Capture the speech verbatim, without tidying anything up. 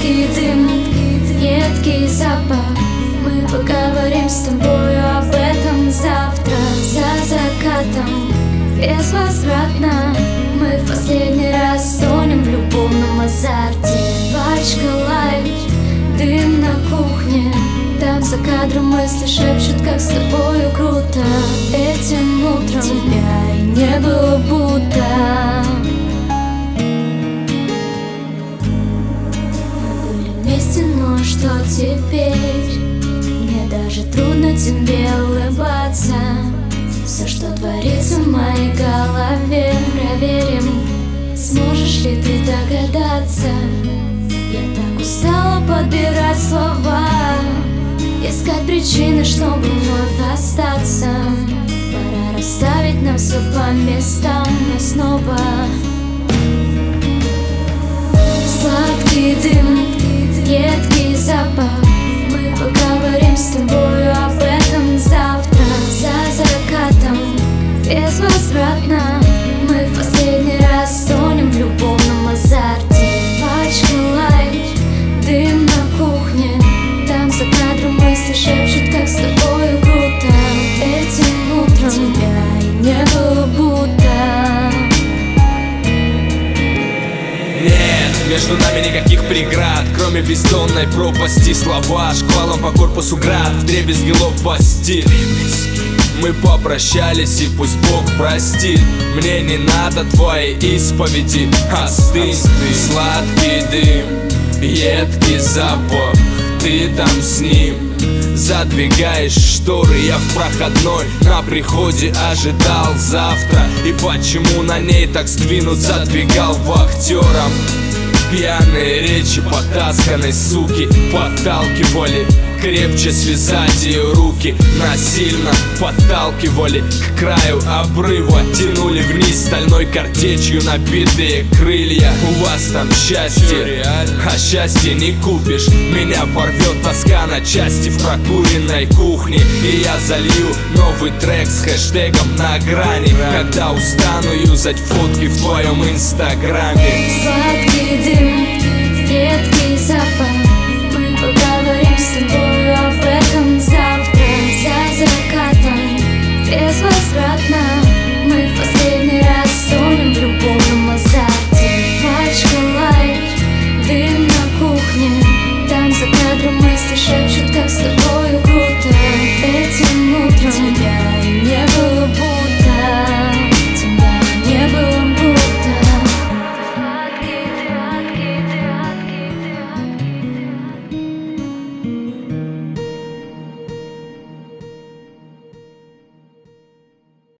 Сладкий дым, едкий запах. Мы поговорим с тобою об этом завтра, за закатом, безвозвратно. Мы в последний раз тонем в любовном азарте. Пачка лайт, дым на кухне. Там за кадром мысли шепчут, как с тобою круто. Этим утром тебя и не было будто. Мы были вместе, но что теперь? Мне даже трудно тебе улыбаться. Все, что творится в моей голове, проверим, сможешь ли ты догадаться. Я так устала подбирать слова, искать причины, чтобы вновь остаться. Пора расставить нам все по местам, но снова сладкий дым, едкий запах. Мы поговорим с тобою об этом завтра, за закатом, безвозвратно. Мы в последний раз тонем в любовном азарте. Пачка лайт, дым на кухне. Там за кадром мысли шепчут, как с тобою круто. Этим утром тебя и не было будто. Нет, между нами никаких преград, кроме бездонной пропасти. Слова шквалом по корпусу град, вдребезги лоб по стиль. Мы попрощались, и пусть Бог простит. Мне не надо твоей исповеди. Остынь, сладкий дым, едкий запах. Ты там с ним задвигаешь шторы, я в проходной на приходе ожидал завтра. И почему на ней так сдвинут, задвигал вахтером. Пьяные речи потасканной суки подталкивали крепче связать ее руки. Насильно подталкивали к краю обрыва, тянули вниз стальной картечью набитые крылья. У вас там счастье, а счастье не купишь. Меня порвет тоска на части в прокуренной кухне. И я залью новый трек с хэштегом на грани, когда устану юзать фотки в твоем инстаграме. Сладкий дым, едкий запах. Мы поговорим с тобою об этом завтра, за закатом, безвозвратно. Мы в последний раз тонем в любовном азарте. Пачка лайт, дым на кухне. Там за кадром мысли шепчут, как с тобою круто. Этим утром тебя